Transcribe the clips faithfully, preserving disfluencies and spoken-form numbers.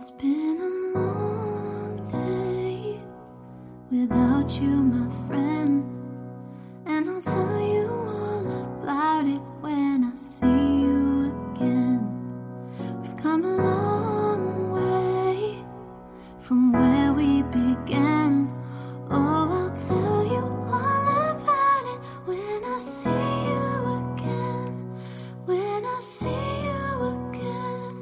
It's been a long day without you, my friend, and I'll tell you all about it when I see you again. We've come a long way from where we began. Oh, I'll tell you all about it when I see you again. When I see you again.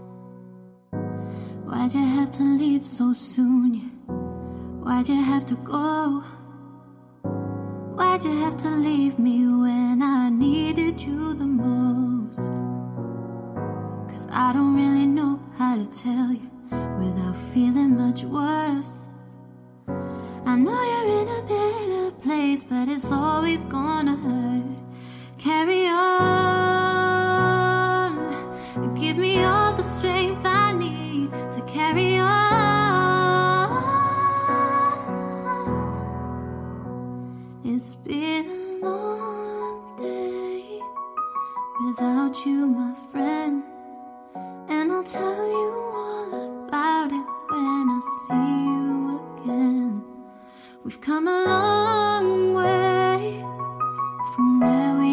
Why'd you have to leave so soon? Yeah. Why'd you have to go? Why'd you have to leave me when I needed you the most? Cause I don't really know how to tell you without feeling much worse. I know you're in a better place, but it's always gonna hurt. Carry on. Give me all the strength I need to carry on. It's been a long day without you, my friend, and I'll tell you all about it when I see you again. We've come a long way from where we